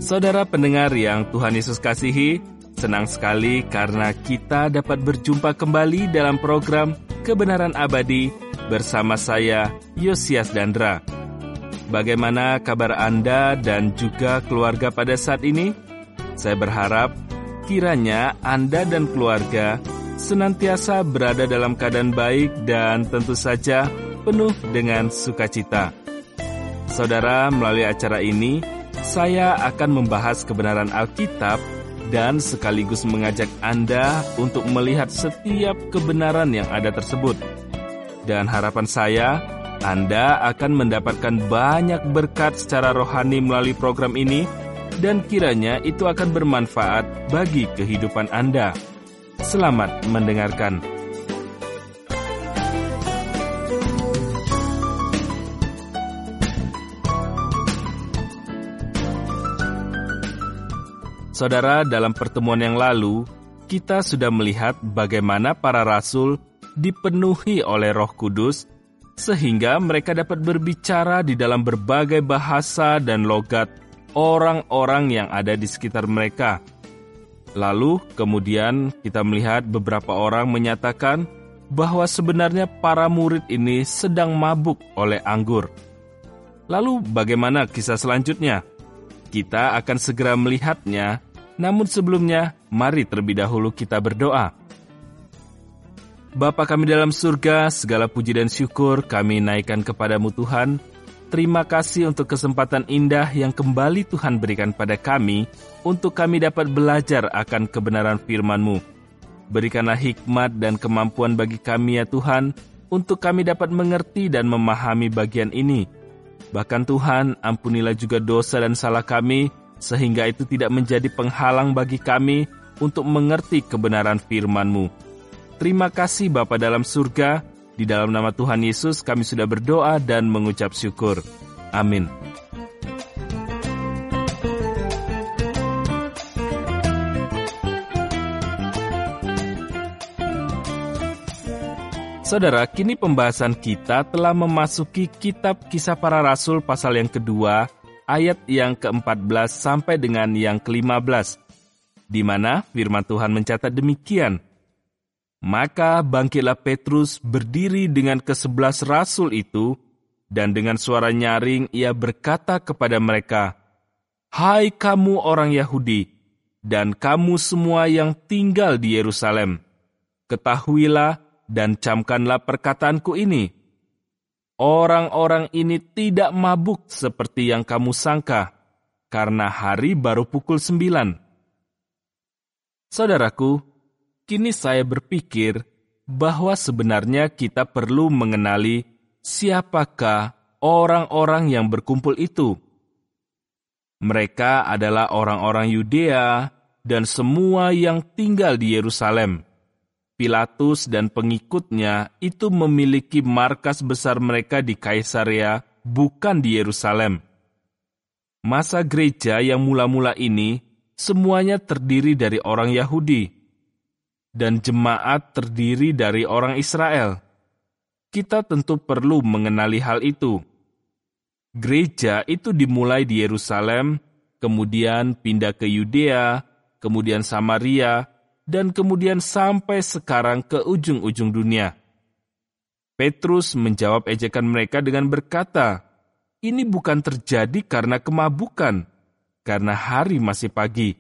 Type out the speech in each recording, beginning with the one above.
Saudara pendengar yang Tuhan Yesus kasihi, senang sekali karena kita dapat berjumpa kembali dalam program Kebenaran Abadi bersama saya, Yosias Dandra. Bagaimana kabar Anda dan juga keluarga pada saat ini? Saya berharap kiranya Anda dan keluarga senantiasa berada dalam keadaan baik dan tentu saja penuh dengan sukacita. Saudara, melalui acara ini, saya akan membahas kebenaran Alkitab dan sekaligus mengajak Anda untuk melihat setiap kebenaran yang ada tersebut. Dan harapan saya, Anda akan mendapatkan banyak berkat secara rohani melalui program ini, dan kiranya itu akan bermanfaat bagi kehidupan Anda. Selamat mendengarkan. Saudara, dalam pertemuan yang lalu, kita sudah melihat bagaimana para rasul dipenuhi oleh Roh Kudus, sehingga mereka dapat berbicara di dalam berbagai bahasa dan logat orang-orang yang ada di sekitar mereka. Lalu, kemudian kita melihat beberapa orang menyatakan bahwa sebenarnya para murid ini sedang mabuk oleh anggur. Lalu, bagaimana kisah selanjutnya? Kita akan segera melihatnya. Namun sebelumnya, mari terlebih dahulu kita berdoa. Bapa kami dalam surga, segala puji dan syukur kami naikkan kepadamu Tuhan. Terima kasih untuk kesempatan indah yang kembali Tuhan berikan pada kami, untuk kami dapat belajar akan kebenaran firman-Mu. Berikanlah hikmat dan kemampuan bagi kami ya Tuhan, untuk kami dapat mengerti dan memahami bagian ini. Bahkan Tuhan, ampunilah juga dosa dan salah kami, sehingga itu tidak menjadi penghalang bagi kami untuk mengerti kebenaran firman-Mu. Terima kasih Bapa dalam surga, di dalam nama Tuhan Yesus kami sudah berdoa dan mengucap syukur. Amin. Saudara, kini pembahasan kita telah memasuki kitab Kisah Para Rasul pasal yang kedua, ayat yang ke-14 sampai dengan yang ke-15, di mana firman Tuhan mencatat demikian. Maka bangkitlah Petrus berdiri dengan ke-11 rasul itu, dan dengan suara nyaring ia berkata kepada mereka, "Hai kamu orang Yahudi, dan kamu semua yang tinggal di Yerusalem, ketahuilah dan camkanlah perkataanku ini. Orang-orang ini tidak mabuk seperti yang kamu sangka, karena hari baru pukul 9. Saudaraku, kini saya berpikir bahwa sebenarnya kita perlu mengenali siapakah orang-orang yang berkumpul itu. Mereka adalah orang-orang Yudea dan semua yang tinggal di Yerusalem. Pilatus dan pengikutnya itu memiliki markas besar mereka di Kaisarea, bukan di Yerusalem. Masa gereja yang mula-mula ini, semuanya terdiri dari orang Yahudi, dan jemaat terdiri dari orang Israel. Kita tentu perlu mengenali hal itu. Gereja itu dimulai di Yerusalem, kemudian pindah ke Yudea, kemudian Samaria, dan kemudian sampai sekarang ke ujung-ujung dunia. Petrus menjawab ejekan mereka dengan berkata, "Ini bukan terjadi karena kemabukan, karena hari masih pagi."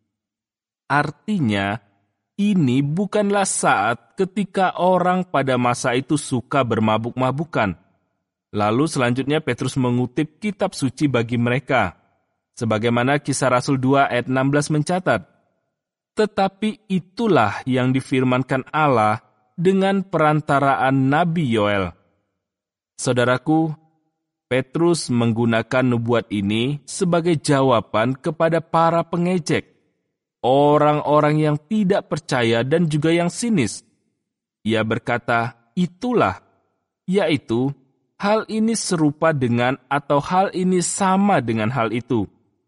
Artinya, ini bukanlah saat ketika orang pada masa itu suka bermabuk-mabukan. Lalu selanjutnya Petrus mengutip kitab suci bagi mereka, sebagaimana Kisah Rasul 2 ayat 16 mencatat, "Tetapi itulah yang difirmankan Allah dengan perantaraan Nabi Yoel." Saudaraku, Petrus menggunakan nubuat ini sebagai jawaban kepada para pengejek, orang-orang yang tidak percaya dan juga yang sinis. Ia berkata, itulah, yaitu hal ini serupa dengan atau hal ini sama dengan hal itu.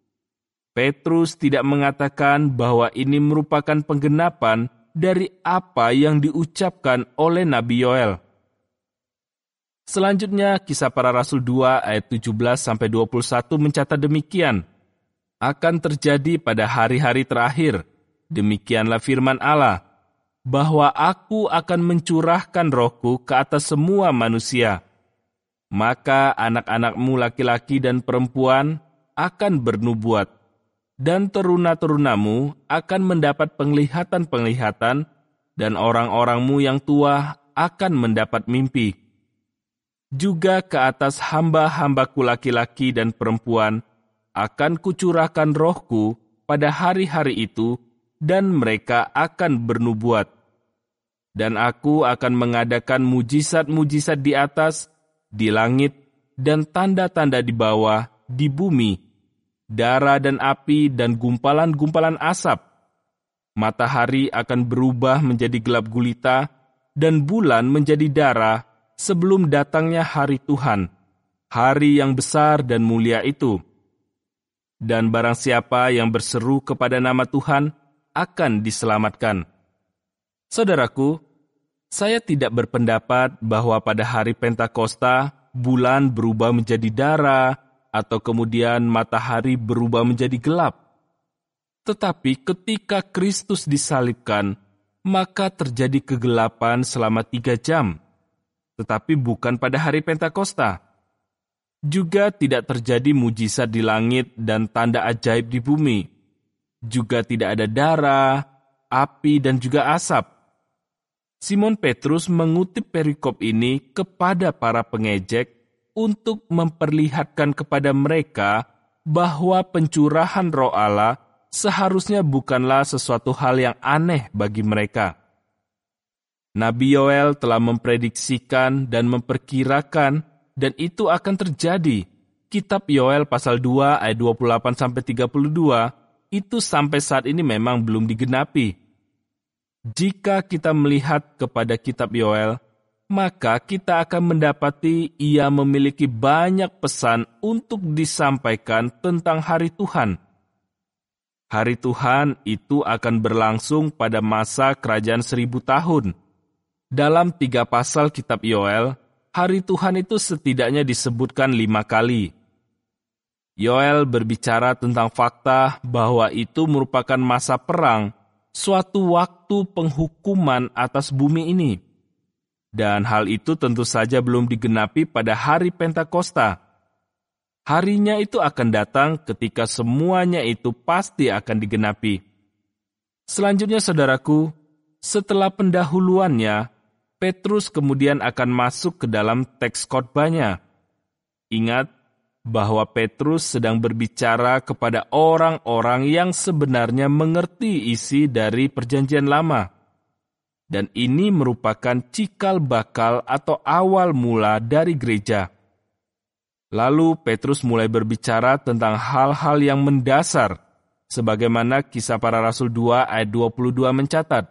Petrus tidak mengatakan bahwa ini merupakan penggenapan dari apa yang diucapkan oleh Nabi Yoel. Selanjutnya, Kisah Para Rasul 2 ayat 17-21 mencatat demikian. akan terjadi pada hari-hari terakhir. Demikianlah firman Allah, bahwa Aku akan mencurahkan Rohku ke atas semua manusia. Maka anak-anakmu laki-laki dan perempuan akan bernubuat, dan teruna-terunamu akan mendapat penglihatan-penglihatan, dan orang-orangmu yang tua akan mendapat mimpi. Juga ke atas hamba-hambaku laki-laki dan perempuan akan kucurahkan Rohku pada hari-hari itu, dan mereka akan bernubuat. Dan Aku akan mengadakan mujizat-mujizat di atas, di langit, dan tanda-tanda di bawah, di bumi, darah dan api dan gumpalan-gumpalan asap. Matahari akan berubah menjadi gelap gulita, dan bulan menjadi darah sebelum datangnya hari Tuhan, hari yang besar dan mulia itu. Dan barang siapa yang berseru kepada nama Tuhan akan diselamatkan. Saudaraku, saya tidak berpendapat bahwa pada hari Pentakosta bulan berubah menjadi darah atau kemudian matahari berubah menjadi gelap. Tetapi ketika Kristus disalibkan, maka terjadi kegelapan selama 3 jam. Tetapi bukan pada hari Pentakosta. Juga tidak terjadi mujizat di langit dan tanda ajaib di bumi. Juga tidak ada darah, api, dan juga asap. Simon Petrus mengutip perikop ini kepada para pengejek untuk memperlihatkan kepada mereka bahwa pencurahan Roh Allah seharusnya bukanlah sesuatu hal yang aneh bagi mereka. Nabi Yoel telah memprediksikan dan memperkirakan, dan itu akan terjadi. Kitab Yoel pasal 2 ayat 28-32 itu sampai saat ini memang belum digenapi. Jika kita melihat kepada kitab Yoel, maka kita akan mendapati ia memiliki banyak pesan untuk disampaikan tentang hari Tuhan. Hari Tuhan itu akan berlangsung pada masa kerajaan 1000 tahun. Dalam 3 pasal kitab Yoel, hari Tuhan itu setidaknya disebutkan 5 kali. Yoel berbicara tentang fakta bahwa itu merupakan masa perang, suatu waktu penghukuman atas bumi ini. Dan hal itu tentu saja belum digenapi pada hari Pentakosta. Harinya itu akan datang ketika semuanya itu pasti akan digenapi. Selanjutnya, saudaraku, setelah pendahuluannya, Petrus kemudian akan masuk ke dalam teks khotbahnya. Ingat bahwa Petrus sedang berbicara kepada orang-orang yang sebenarnya mengerti isi dari Perjanjian Lama. Dan ini merupakan cikal bakal atau awal mula dari gereja. Lalu Petrus mulai berbicara tentang hal-hal yang mendasar, sebagaimana Kisah Para Rasul 2 ayat 22 mencatat.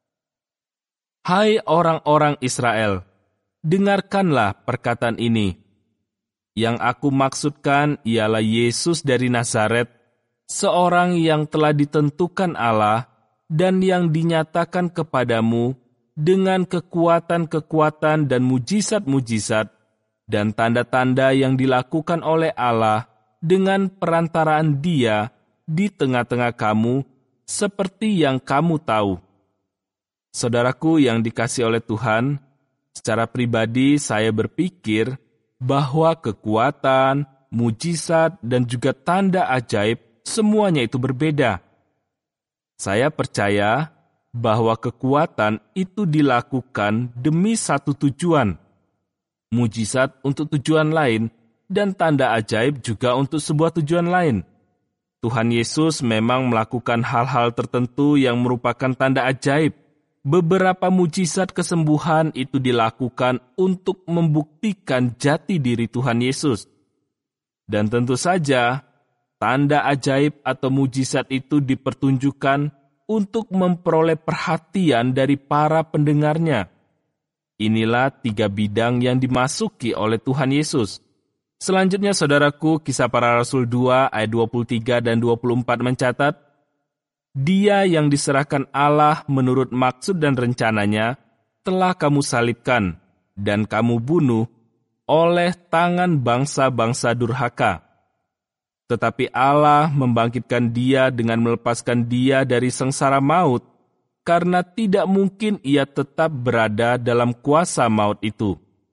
Hai orang-orang Israel, dengarkanlah perkataan ini. Yang aku maksudkan ialah Yesus dari Nazaret, seorang yang telah ditentukan Allah dan yang dinyatakan kepadamu dengan kekuatan-kekuatan dan mujizat-mujizat dan tanda-tanda yang dilakukan oleh Allah dengan perantaraan Dia di tengah-tengah kamu, seperti yang kamu tahu. Saudaraku yang dikasihi oleh Tuhan, secara pribadi saya berpikir bahwa kekuatan, mujizat, dan juga tanda ajaib semuanya itu berbeda. Saya percaya bahwa kekuatan itu dilakukan demi satu tujuan, mujizat untuk tujuan lain, dan tanda ajaib juga untuk sebuah tujuan lain. Tuhan Yesus memang melakukan hal-hal tertentu yang merupakan tanda ajaib. Beberapa mujizat kesembuhan itu dilakukan untuk membuktikan jati diri Tuhan Yesus. Dan tentu saja, tanda ajaib atau mujizat itu dipertunjukkan untuk memperoleh perhatian dari para pendengarnya. Inilah 3 bidang yang dimasuki oleh Tuhan Yesus. Selanjutnya, saudaraku, Kisah Para Rasul 2 ayat 23 dan 24 mencatat, Dia yang diserahkan Allah menurut maksud dan rencananya telah kamu salibkan dan kamu bunuh oleh tangan bangsa-bangsa durhaka. Tetapi Allah membangkitkan dia dengan melepaskan dia dari sengsara maut, karena tidak mungkin ia tetap berada dalam kuasa maut itu.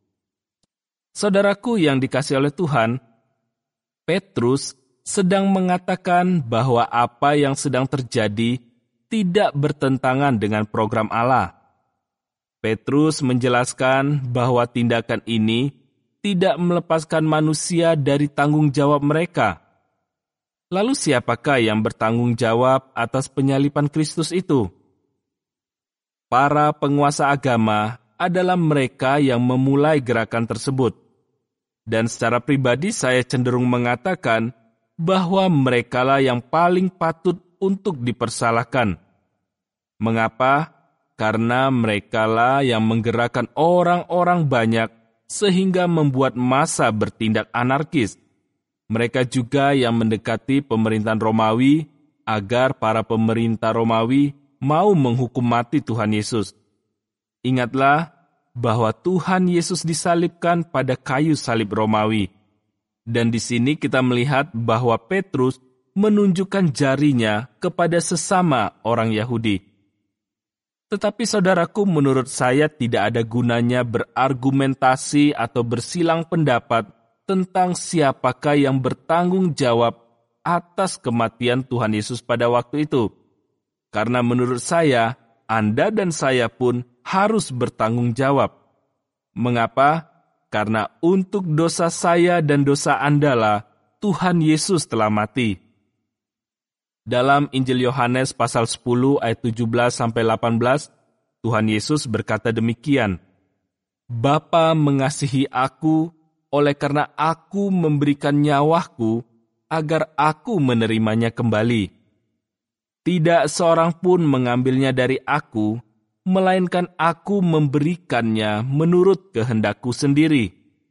Saudaraku yang dikasihi oleh Tuhan, Petrus sedang mengatakan bahwa apa yang sedang terjadi tidak bertentangan dengan program Allah. Petrus menjelaskan bahwa tindakan ini tidak melepaskan manusia dari tanggung jawab mereka. Lalu siapakah yang bertanggung jawab atas penyaliban Kristus itu? Para penguasa agama adalah mereka yang memulai gerakan tersebut. Dan secara pribadi saya cenderung mengatakan bahwa merekalah yang paling patut untuk dipersalahkan. Mengapa? Karena merekalah yang menggerakkan orang-orang banyak sehingga membuat massa bertindak anarkis. Mereka juga yang mendekati pemerintahan Romawi agar para pemerintah Romawi mau menghukum mati Tuhan Yesus. Ingatlah bahwa Tuhan Yesus disalibkan pada kayu salib Romawi. Dan di sini kita melihat bahwa Petrus menunjukkan jarinya kepada sesama orang Yahudi. Tetapi saudaraku, menurut saya tidak ada gunanya berargumentasi atau bersilang pendapat tentang siapakah yang bertanggung jawab atas kematian Tuhan Yesus pada waktu itu. Karena menurut saya, Anda dan saya pun harus bertanggung jawab. Mengapa? Karena untuk dosa saya dan dosa Anda lah Tuhan Yesus telah mati. Dalam Injil Yohanes pasal 10 ayat 17-18, Tuhan Yesus berkata demikian, "Bapa mengasihi aku, oleh karena aku memberikan nyawaku, agar aku menerimanya kembali. Tidak seorang pun mengambilnya dari aku, melainkan aku memberikannya menurut kehendakku sendiri.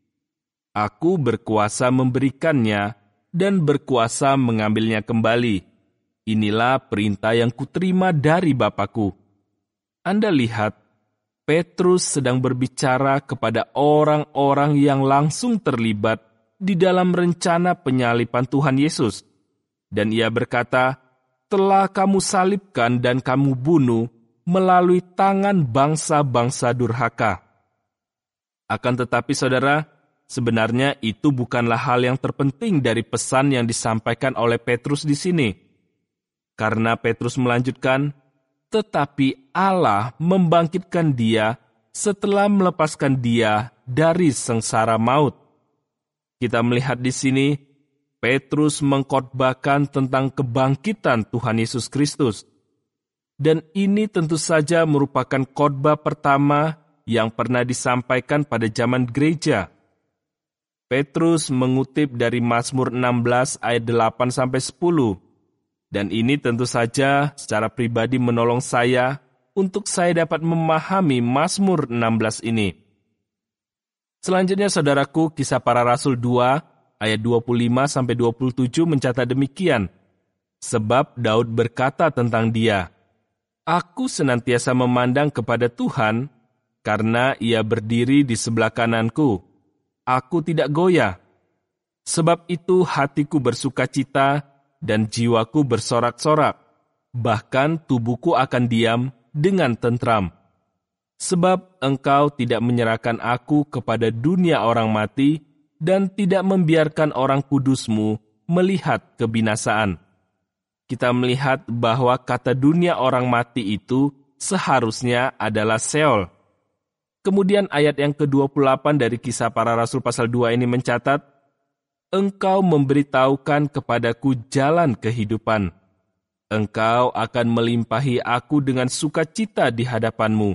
Aku berkuasa memberikannya dan berkuasa mengambilnya kembali. Inilah perintah yang kuterima dari Bapa-Ku." Anda lihat, Petrus sedang berbicara kepada orang-orang yang langsung terlibat di dalam rencana penyaliban Tuhan Yesus. Dan ia berkata, "Telah kamu salibkan dan kamu bunuh melalui tangan bangsa-bangsa durhaka." Akan tetapi saudara, sebenarnya itu bukanlah hal yang terpenting dari pesan yang disampaikan oleh Petrus di sini. Karena Petrus melanjutkan, "Tetapi Allah membangkitkan dia setelah melepaskan dia dari sengsara maut." Kita melihat di sini, Petrus mengkhotbahkan tentang kebangkitan Tuhan Yesus Kristus. Dan ini tentu saja merupakan khotbah pertama yang pernah disampaikan pada zaman gereja. Petrus mengutip dari Mazmur 16 ayat 8-10. Dan ini tentu saja secara pribadi menolong saya untuk saya dapat memahami Mazmur 16 ini. Selanjutnya saudaraku, Kisah Para Rasul 2 ayat 25-27 mencatat demikian. Sebab Daud berkata tentang dia, "Aku senantiasa memandang kepada Tuhan, karena ia berdiri di sebelah kananku. Aku tidak goyah. Sebab itu hatiku bersukacita, dan jiwaku bersorak-sorak, bahkan tubuhku akan diam dengan tentram. Sebab engkau tidak menyerahkan aku kepada dunia orang mati, dan tidak membiarkan orang kudusmu melihat kebinasaan." Kita melihat bahwa kata dunia orang mati itu seharusnya adalah Seol. Kemudian ayat yang ke-28 dari Kisah Para Rasul pasal 2 ini mencatat, "Engkau memberitahukan kepadaku jalan kehidupan. Engkau akan melimpahi aku dengan sukacita di hadapanmu."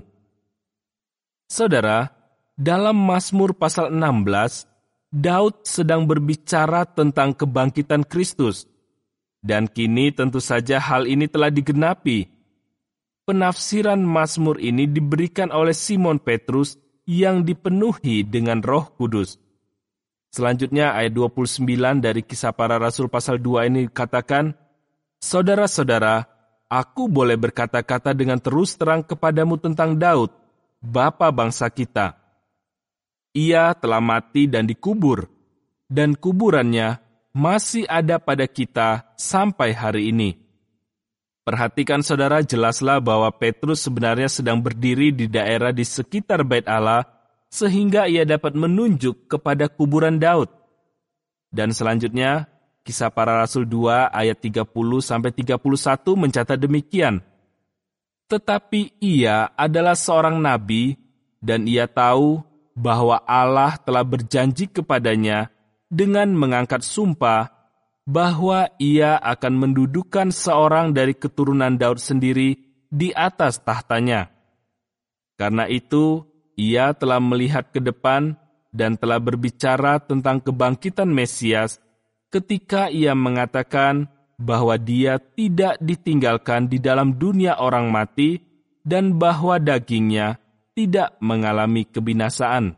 Saudara, dalam Mazmur pasal 16, Daud sedang berbicara tentang kebangkitan Kristus. Dan kini tentu saja hal ini telah digenapi. Penafsiran Mazmur ini diberikan oleh Simon Petrus yang dipenuhi dengan Roh Kudus. Selanjutnya ayat 29 dari Kisah Para Rasul pasal 2 ini katakan, "Saudara-saudara, aku boleh berkata-kata dengan terus terang kepadamu tentang Daud, bapa bangsa kita. Ia telah mati dan dikubur, dan kuburannya masih ada pada kita sampai hari ini. Perhatikan saudara, jelaslah bahwa Petrus sebenarnya sedang berdiri di daerah di sekitar Bait Allah, sehingga ia dapat menunjuk kepada kuburan Daud. Dan selanjutnya, Kisah Para Rasul 2 ayat 30-31 mencatat demikian. Tetapi ia adalah seorang nabi, dan ia tahu bahwa Allah telah berjanji kepadanya dengan mengangkat sumpah bahwa ia akan mendudukan seorang dari keturunan Daud sendiri di atas tahtanya. Karena itu, ia telah melihat ke depan dan telah berbicara tentang kebangkitan Mesias ketika ia mengatakan bahwa dia tidak ditinggalkan di dalam dunia orang mati dan bahwa dagingnya tidak mengalami kebinasaan.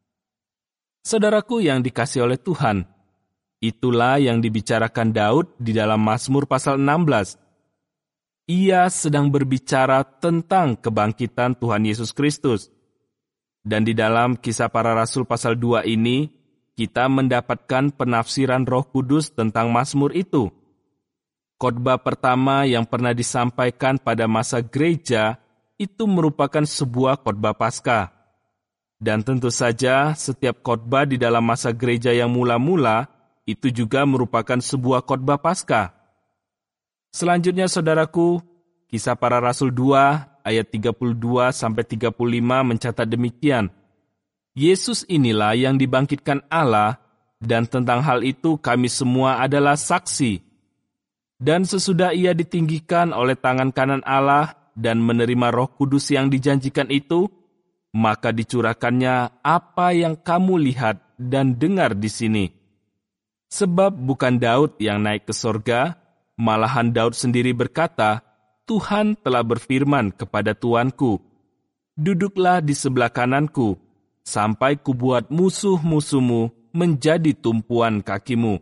Saudaraku yang dikasihi oleh Tuhan, itulah yang dibicarakan Daud di dalam Mazmur pasal 16. Ia sedang berbicara tentang kebangkitan Tuhan Yesus Kristus. Dan di dalam Kisah Para Rasul pasal 2 ini, kita mendapatkan penafsiran Roh Kudus tentang Mazmur itu. Khotbah pertama yang pernah disampaikan pada masa gereja itu merupakan sebuah khotbah Paskah. Dan tentu saja setiap khotbah di dalam masa gereja yang mula-mula itu juga merupakan sebuah khotbah Paskah. Selanjutnya saudaraku, Kisah Para Rasul 2 ayat 32-35 mencatat demikian. Yesus inilah yang dibangkitkan Allah, dan tentang hal itu kami semua adalah saksi. Dan sesudah ia ditinggikan oleh tangan kanan Allah dan menerima Roh Kudus yang dijanjikan itu, maka dicurahkannya apa yang kamu lihat dan dengar di sini. Sebab bukan Daud yang naik ke sorga, malahan Daud sendiri berkata, Tuhan telah berfirman kepada Tuanku, duduklah di sebelah kananku, sampai kubuat musuh-musuhmu menjadi tumpuan kakimu.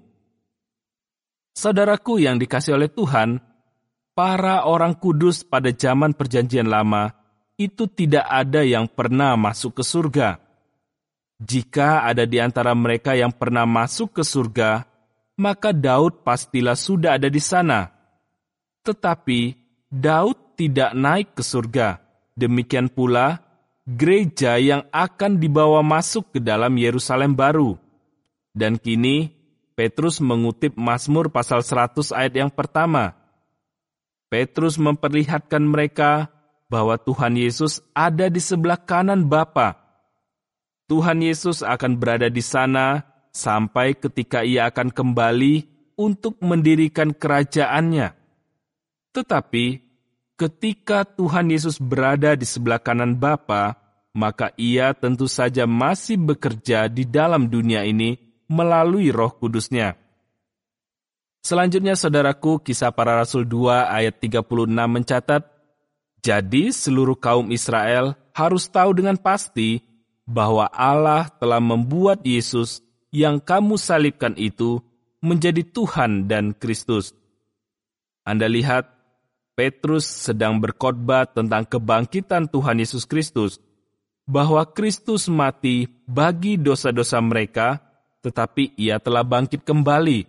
Saudaraku yang dikasihi oleh Tuhan, para orang kudus pada zaman Perjanjian Lama itu tidak ada yang pernah masuk ke surga. Jika ada di antara mereka yang pernah masuk ke surga, maka Daud pastilah sudah ada di sana. Tetapi Daud tidak naik ke surga. Demikian pula gereja yang akan dibawa masuk ke dalam Yerusalem baru. Dan kini Petrus mengutip Mazmur pasal 100 ayat yang pertama. Petrus memperlihatkan mereka bahwa Tuhan Yesus ada di sebelah kanan Bapa. Tuhan Yesus akan berada di sana sampai ketika ia akan kembali untuk mendirikan kerajaannya. Tetapi ketika Tuhan Yesus berada di sebelah kanan Bapa, maka ia tentu saja masih bekerja di dalam dunia ini melalui Roh Kudus-Nya. Selanjutnya saudaraku, Kisah Para Rasul 2 ayat 36 mencatat, jadi seluruh kaum Israel harus tahu dengan pasti bahwa Allah telah membuat Yesus yang kamu salibkan itu menjadi Tuhan dan Kristus. Anda lihat, Petrus sedang berkhotbah tentang kebangkitan Tuhan Yesus Kristus, bahwa Kristus mati bagi dosa-dosa mereka, tetapi ia telah bangkit kembali.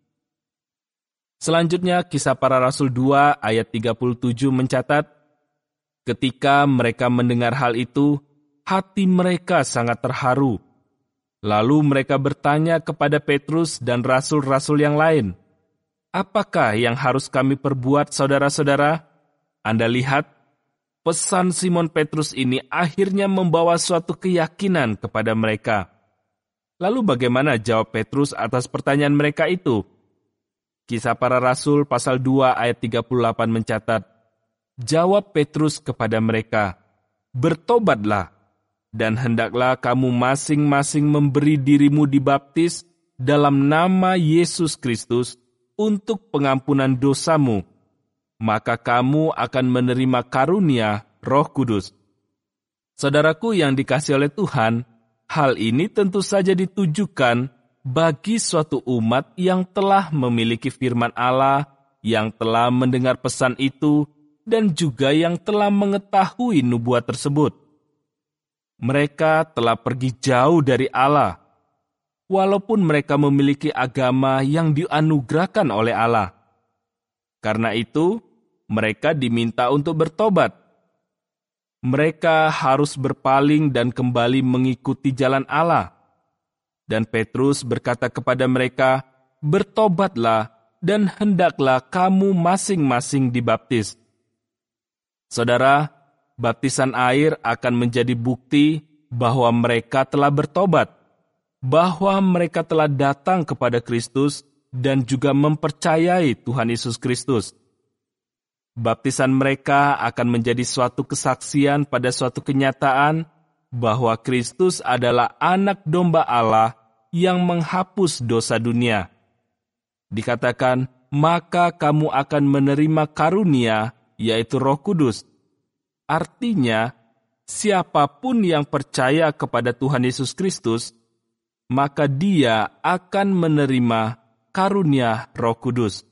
Selanjutnya, Kisah Para Rasul 2 ayat 37 mencatat, ketika mereka mendengar hal itu, hati mereka sangat terharu. Lalu mereka bertanya kepada Petrus dan rasul-rasul yang lain, apakah yang harus kami perbuat, saudara-saudara? Anda lihat, pesan Simon Petrus ini akhirnya membawa suatu keyakinan kepada mereka. Lalu bagaimana jawab Petrus atas pertanyaan mereka itu? Kisah Para Rasul pasal 2 ayat 38 mencatat, jawab Petrus kepada mereka, bertobatlah, dan hendaklah kamu masing-masing memberi dirimu dibaptis dalam nama Yesus Kristus untuk pengampunan dosamu, maka kamu akan menerima karunia Roh Kudus. Saudaraku yang dikasihi oleh Tuhan, hal ini tentu saja ditujukan bagi suatu umat yang telah memiliki firman Allah, yang telah mendengar pesan itu, dan juga yang telah mengetahui nubuat tersebut. Mereka telah pergi jauh dari Allah. walaupun mereka memiliki agama yang dianugerahkan oleh Allah. Karena itu, mereka diminta untuk bertobat. Mereka harus berpaling dan kembali mengikuti jalan Allah. Dan Petrus berkata kepada mereka, "Bertobatlah dan hendaklah kamu masing-masing dibaptis." Saudara, baptisan air akan menjadi bukti bahwa mereka telah bertobat, bahwa mereka telah datang kepada Kristus dan juga mempercayai Tuhan Yesus Kristus. Baptisan mereka akan menjadi suatu kesaksian pada suatu kenyataan bahwa Kristus adalah anak domba Allah yang menghapus dosa dunia. Dikatakan, maka kamu akan menerima karunia, yaitu Roh Kudus. Artinya, siapapun yang percaya kepada Tuhan Yesus Kristus, maka dia akan menerima karunia Roh Kudus.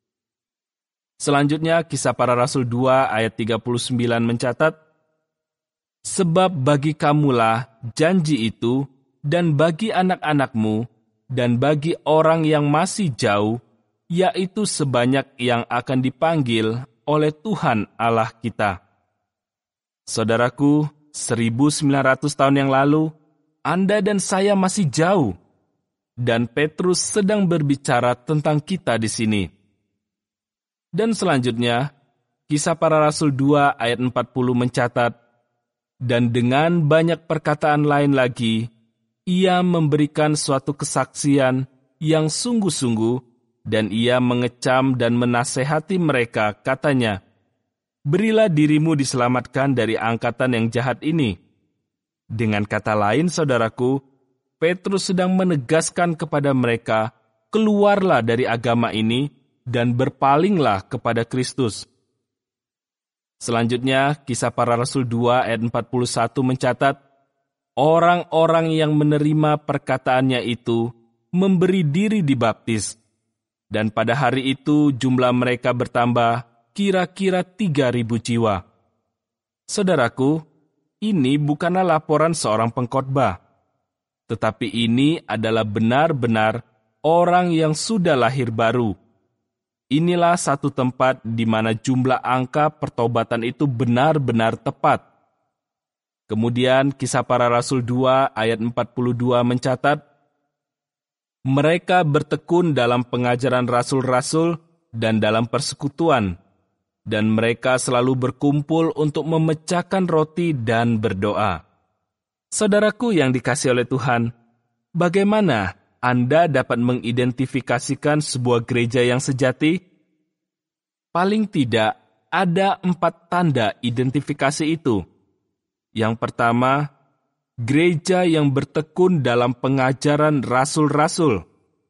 Selanjutnya, Kisah Para Rasul 2 ayat 39 mencatat, "Sebab bagi kamulah janji itu, dan bagi anak-anakmu, dan bagi orang yang masih jauh, yaitu sebanyak yang akan dipanggil oleh Tuhan Allah kita." Saudaraku, 1900 tahun yang lalu, Anda dan saya masih jauh, dan Petrus sedang berbicara tentang kita di sini. Dan selanjutnya, Kisah Para Rasul 2 ayat 40 mencatat, "Dan dengan banyak perkataan lain lagi, ia memberikan suatu kesaksian yang sungguh-sungguh, dan ia mengecam dan menasehati mereka, katanya, 'Berilah dirimu diselamatkan dari angkatan yang jahat ini.'" Dengan kata lain, saudaraku, Petrus sedang menegaskan kepada mereka, keluarlah dari agama ini dan berpalinglah kepada Kristus. Selanjutnya, Kisah Para Rasul 2 ayat 41 mencatat, "Orang-orang yang menerima perkataannya itu memberi diri dibaptis, dan pada hari itu jumlah mereka bertambah kira-kira 3.000 jiwa." Saudaraku, ini bukanlah laporan seorang pengkhotbah, tetapi ini adalah benar-benar orang yang sudah lahir baru. Inilah satu tempat di mana jumlah angka pertobatan itu benar-benar tepat. Kemudian Kisah Para Rasul 2 ayat 42 mencatat, "Mereka bertekun dalam pengajaran rasul-rasul dan dalam persekutuan, dan mereka selalu berkumpul untuk memecahkan roti dan berdoa." Saudaraku yang dikasihi oleh Tuhan, bagaimana Anda dapat mengidentifikasikan sebuah gereja yang sejati? Paling tidak, ada 4 tanda identifikasi itu. Yang pertama, gereja yang bertekun dalam pengajaran rasul-rasul.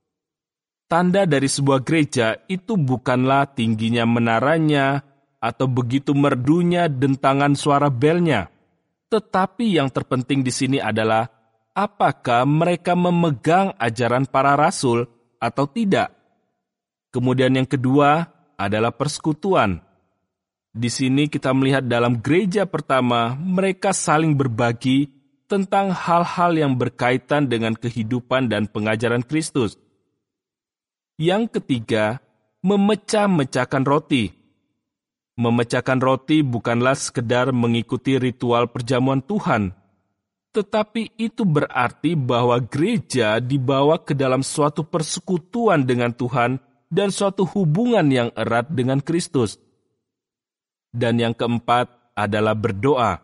Tanda dari sebuah gereja itu bukanlah tingginya menaranya atau begitu merdunya dentangan suara belnya. Tetapi yang terpenting di sini adalah apakah mereka memegang ajaran para rasul atau tidak. Kemudian yang kedua adalah persekutuan. Di sini kita melihat dalam gereja pertama, mereka saling berbagi tentang hal-hal yang berkaitan dengan kehidupan dan pengajaran Kristus. Yang ketiga, memecah-mecahkan roti. Memecahkan roti bukanlah sekedar mengikuti ritual perjamuan Tuhan, tetapi itu berarti bahwa gereja dibawa ke dalam suatu persekutuan dengan Tuhan dan suatu hubungan yang erat dengan Kristus. Dan yang keempat adalah berdoa.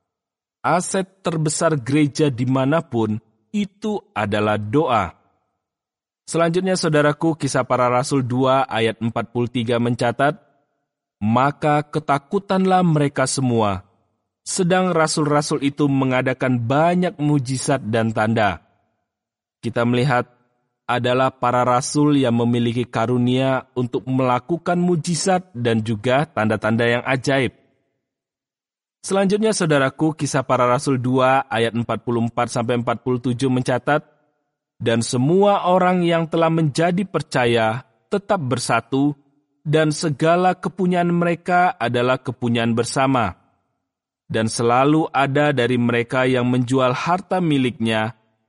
Aset terbesar gereja dimanapun itu adalah doa. Selanjutnya, saudaraku, Kisah Para Rasul 2 ayat 43 mencatat, "Maka ketakutanlah mereka semua, sedang rasul-rasul itu mengadakan banyak mujizat dan tanda." Kita melihat adalah para rasul yang memiliki karunia untuk melakukan mujizat dan juga tanda-tanda yang ajaib. Selanjutnya, saudaraku, Kisah Para Rasul 2 ayat 44-47 mencatat, "Dan semua orang yang telah menjadi percaya tetap bersatu, dan segala kepunyaan mereka adalah kepunyaan bersama. Dan selalu ada dari mereka yang menjual harta miliknya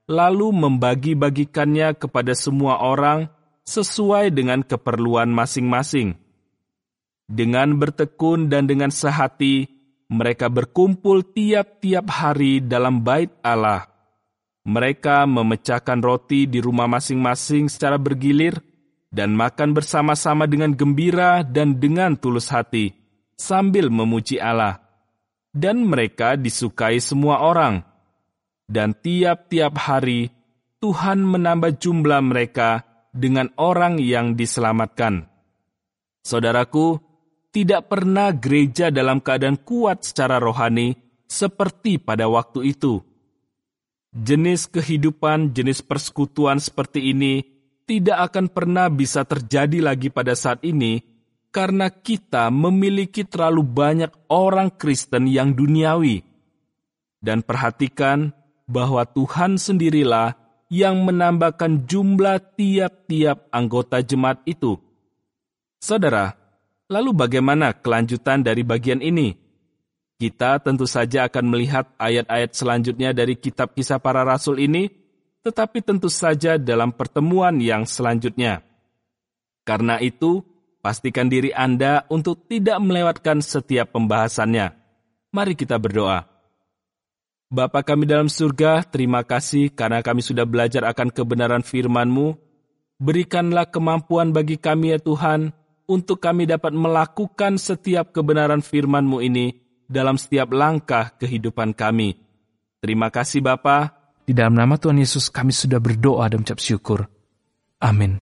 lalu membagi-bagikannya kepada semua orang sesuai dengan keperluan masing-masing. Dengan bertekun dan dengan sehati, mereka berkumpul tiap-tiap hari dalam bait Allah. Mereka memecahkan roti di rumah masing-masing secara bergilir dan makan bersama-sama dengan gembira dan dengan tulus hati, sambil memuji Allah. Dan mereka disukai semua orang. Dan tiap-tiap hari, Tuhan menambah jumlah mereka dengan orang yang diselamatkan. Saudaraku, tidak pernah gereja dalam keadaan kuat secara rohani seperti pada waktu itu. Jenis kehidupan, jenis persekutuan seperti ini tidak akan pernah bisa terjadi lagi pada saat ini karena kita memiliki terlalu banyak orang Kristen yang duniawi. Dan perhatikan bahwa Tuhan sendirilah yang menambahkan jumlah tiap-tiap anggota jemaat itu. Saudara, lalu bagaimana kelanjutan dari bagian ini? Kita tentu saja akan melihat ayat-ayat selanjutnya dari kitab Kisah Para Rasul ini, tetapi tentu saja dalam pertemuan yang selanjutnya. Karena itu, pastikan diri Anda untuk tidak melewatkan setiap pembahasannya. Mari kita berdoa. Bapa kami dalam surga, terima kasih karena kami sudah belajar akan kebenaran firman-Mu. Berikanlah kemampuan bagi kami ya Tuhan, untuk kami dapat melakukan setiap kebenaran firman-Mu ini dalam setiap langkah kehidupan kami. Terima kasih Bapa. Di dalam nama Tuhan Yesus kami sudah berdoa dan mengucap syukur. Amin.